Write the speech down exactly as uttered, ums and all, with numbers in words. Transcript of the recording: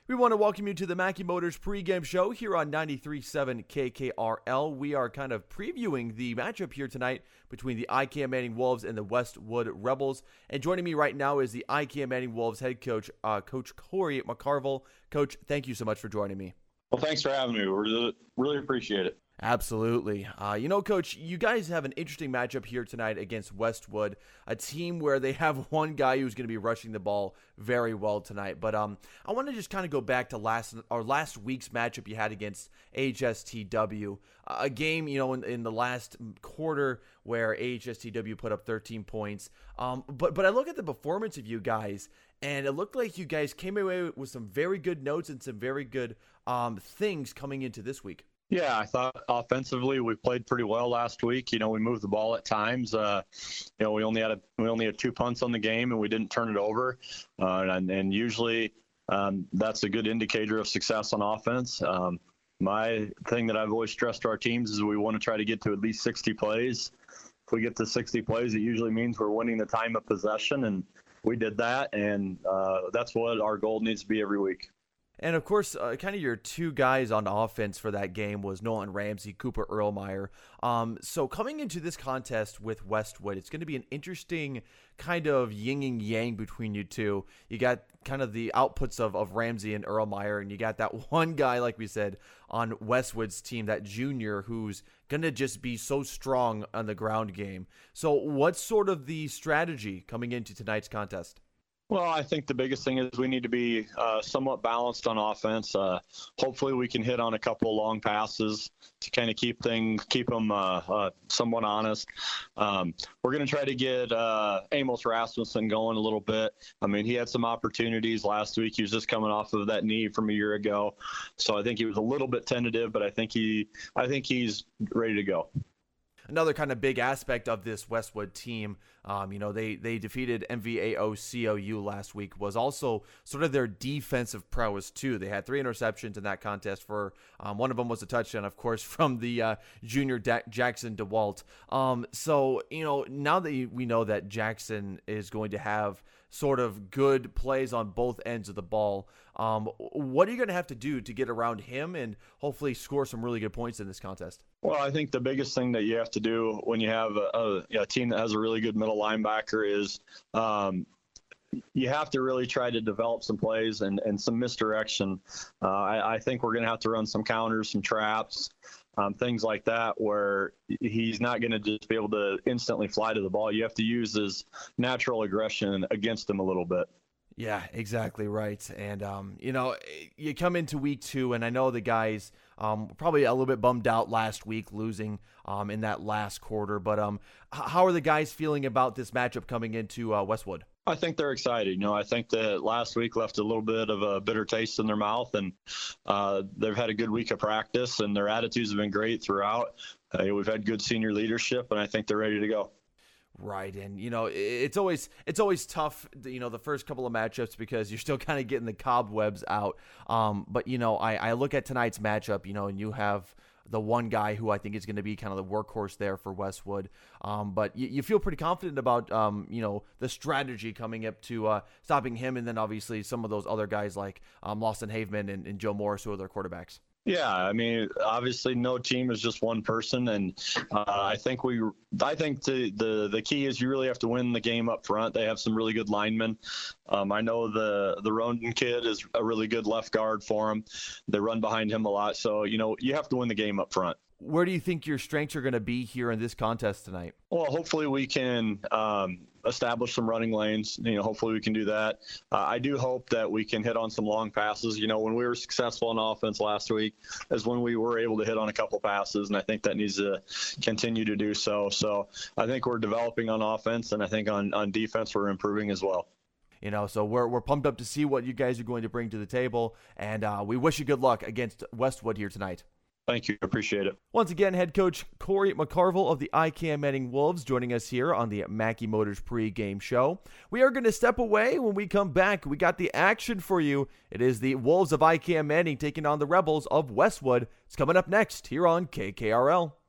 We want to welcome you to the Mackey Motors pregame show here on ninety-three point seven K K R L. We are kind of previewing the matchup here tonight between the I K M Manning Wolves and the Westwood Rebels. And joining me right now is the I K M Manning Wolves head coach, uh, Coach Corey McCarville. Coach, thank you so much for joining me. Well, thanks for having me. We really, really appreciate it. Absolutely. Uh, you know, Coach, you guys have an interesting matchup here tonight against Westwood, a team where they have one guy who's going to be rushing the ball very well tonight. But um, I want to just kind of go back to last or last week's matchup you had against H S T W, a game, you know, in, in the last quarter where H S T W put up thirteen points. Um, but but I look at the performance of you guys, and it looked like you guys came away with some very good notes and some very good um things coming into this week. Yeah, I thought offensively we played pretty well last week. You know, we moved the ball at times. Uh, you know, we only had a, we only had two punts on the game, and we didn't turn it over. Uh, and, and usually um, that's a good indicator of success on offense. Um, my thing that I've always stressed to our teams is we want to try to get to at least sixty plays. If we get to sixty plays, it usually means we're winning the time of possession, and we did that. And uh, that's what our goal needs to be every week. And, of course, uh, kind of your two guys on offense for that game was Nolan Ramsey, Cooper Erlmeyer. Um, so coming into this contest with Westwood, it's going to be an interesting kind of yin and yang between you two. You got kind of the outputs of, of Ramsey and Erlmeyer, and you got that one guy, like we said, on Westwood's team, that junior, who's going to just be so strong on the ground game. So what's sort of the strategy coming into tonight's contest? Well, I think the biggest thing is we need to be uh, somewhat balanced on offense. Uh, hopefully, we can hit on a couple of long passes to kind of keep things, keep them uh, uh, somewhat honest. Um, we're going to try to get uh, Amos Rasmussen going a little bit. I mean, he had some opportunities last week. He was just coming off of that knee from a year ago, so I think he was a little bit tentative, but I think he, I think he's ready to go. Another kind of big aspect of this Westwood team, um, you know, they they defeated M V A O C O U last week, was also sort of their defensive prowess too. They had three interceptions in that contest. For um, one of them was a touchdown, of course, from the uh, junior da- Jackson DeWalt. Um, so, you know, now that we know that Jackson is going to have sort of good plays on both ends of the ball, um, what are you going to have to do to get around him and hopefully score some really good points in this contest? Well, I think the biggest thing that you have to do when you have a, a, a team that has a really good middle linebacker is um, you have to really try to develop some plays and, and some misdirection. Uh, I, I think we're going to have to run some counters, some traps, um, things like that, where he's not going to just be able to instantly fly to the ball. You have to use his natural aggression against him a little bit. Yeah, exactly right. And, um, you know, you come into week two, and I know the guys um, probably a little bit bummed out last week losing um, in that last quarter. But um, how are the guys feeling about this matchup coming into uh, Westwood? I think they're excited. You know, I think that last week left a little bit of a bitter taste in their mouth, and uh, they've had a good week of practice, and their attitudes have been great throughout. Uh, we've had good senior leadership, and I think they're ready to go. Right, and you know it's always it's always tough, you know, the first couple of matchups because you're still kind of getting the cobwebs out. Um, but you know, I, I look at tonight's matchup, you know, and you have the one guy who I think is going to be kind of the workhorse there for Westwood. Um, but you, you feel pretty confident about um, you know, the strategy coming up to uh, stopping him, and then obviously some of those other guys like um, Lawson Haveman and, and Joe Morris, who are their quarterbacks. Yeah, I mean, obviously, no team is just one person, and uh, I think we, I think the, the the key is you really have to win the game up front. They have some really good linemen. Um, I know the the Ronden kid is a really good left guard for them. They run behind him a lot, so you know you have to win the game up front. Where do you think your strengths are going to be here in this contest tonight? Well, hopefully we can um, establish some running lanes. You know, hopefully we can do that. Uh, I do hope that we can hit on some long passes. You know, when we were successful on offense last week is when we were able to hit on a couple passes, and I think that needs to continue to do so. So I think we're developing on offense, and I think on, on defense we're improving as well. You know, so we're we're pumped up to see what you guys are going to bring to the table, and uh, we wish you good luck against Westwood here tonight. Thank you. Appreciate it. Once again, head coach Corey McCarville of the I K M Manning Wolves joining us here on the Mackey Motors pregame show. We are going to step away. When we come back, we got the action for you. It is the Wolves of I K M Manning taking on the Rebels of Westwood. It's coming up next here on K K R L.